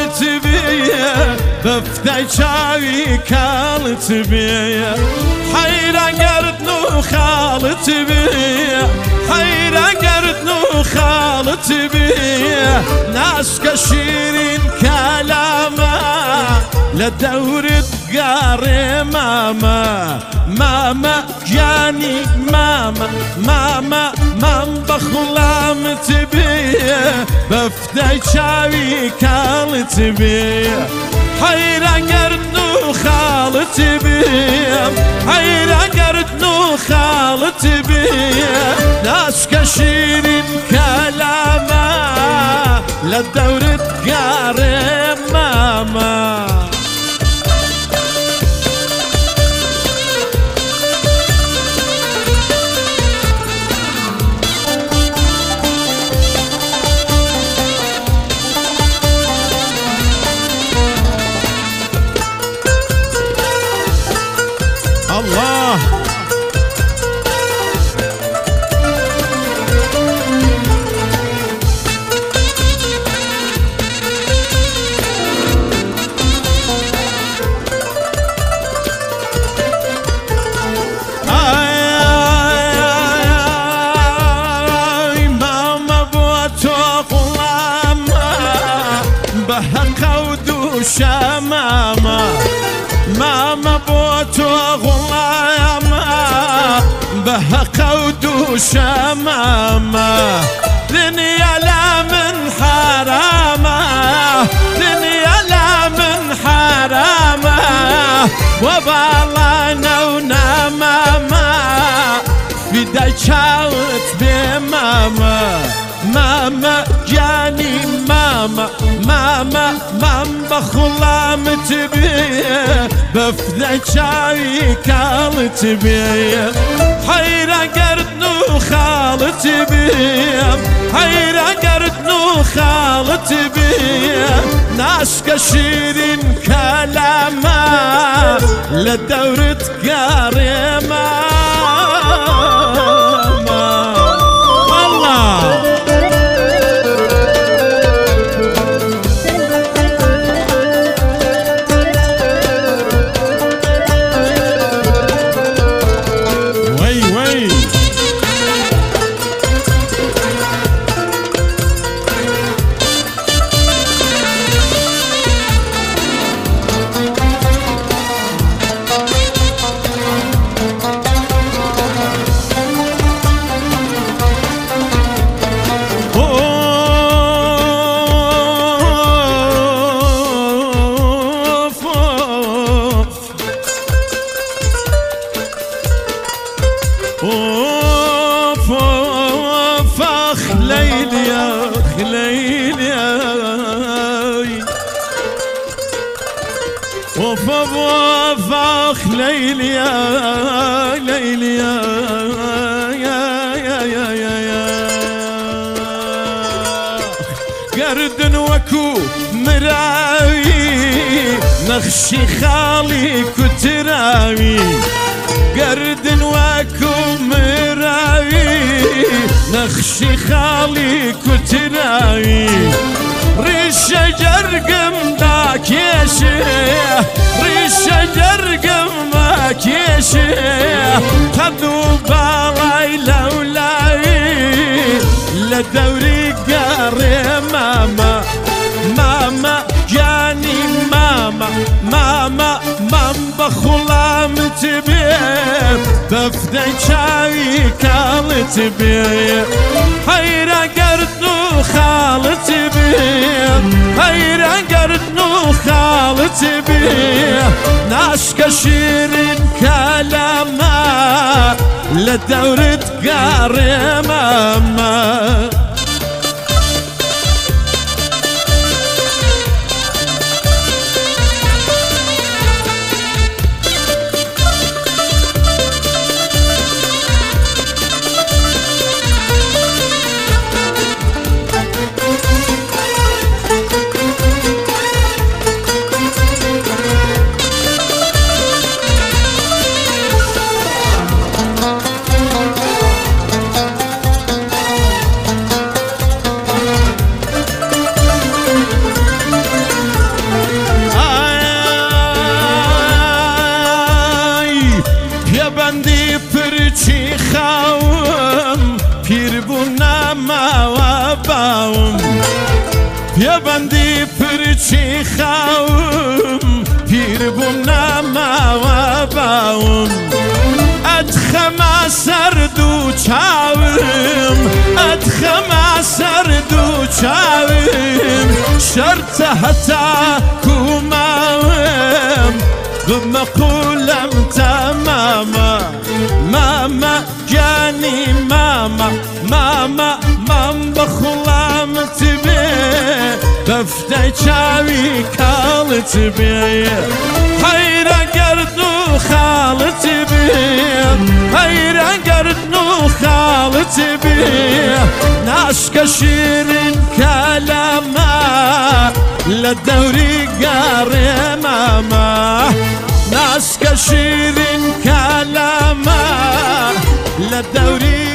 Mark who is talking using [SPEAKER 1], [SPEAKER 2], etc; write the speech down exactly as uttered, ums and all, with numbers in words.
[SPEAKER 1] خالت بيه بفتاي شاوي كالت بيه حيرة قردنو خالت بيه حيرة قردنو خالت بيه ناس كشيرين كلامه لدورة قاري ماما ماما جاني ماما ماما مام بخلام تبيه بفتاي شاوي كالت بيه حيرة قردنو خالت بيه حيرة قردنو خالت بيه ناس كشيرين كلامه لدورة قاري ماما الله شمامة ماما بوت وغلامة بها قود شمامة دنيا لا من حرامة دنيا لا من حرامة وبالانا ونماما في دايشاوت بماما ماما جاني ماما ماما مام بخلام تبيه بفذا شاي كالت بيه حيرة قردنو خالت بيه حيرة قردنو خالت بيه ناس كشيرين كلامه لدورة قاري ماما الله اوف اوف اخ ليلي يا اخ ليلي يا اوف اوف اخ ليلي يا ليلي يا يا يا يا يا يا قرد وكو مراوي نخشي خالي كتراوي قرد وكو مراوي نخشي خالي كتراوي ريشة جرقم داك يشي ريشة جرقم داك يشي خذوا بالاي لولاي لدوري قاري ماما ماما جاني ماما ماما مام بخلام تبيه بفدي شاي كالت بيه حيرة قردنو خالت بيه حيرة قردنو خالت بيه ناس كشيرين كلامه لدورة قاري ماما پرچی خاوم پیر بونا ماوا باوم پیا بندی پرچی خاوم پیر بونا ماوا باوم ادخما سردو چاوم ادخما سردو چاوم شرط حتا کوماوم بمقولم تماما ماما جاني ماما ماما مام بخلام تبي بفتاي شاوي كال تبي حيرا قردو خال تبي حيرا قردو خال تبي ناشك شيرين كلاما للدوري قاري ماما ناس كشيرين كلاما للدوري